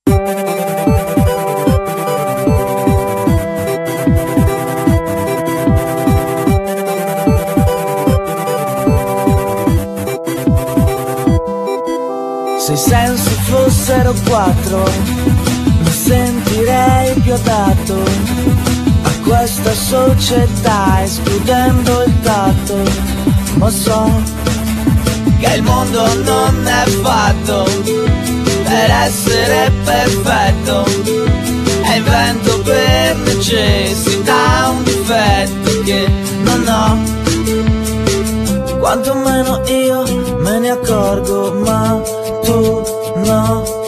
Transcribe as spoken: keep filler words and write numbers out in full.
Se i sensi fossero quattro, mi sentirei più adatto a questa società, escludendo il tatto. Ma so che il mondo non è fatto per essere perfetto, è invento per necessità, un difetto che non ho. Quanto meno io me ne accorgo, ma tu no.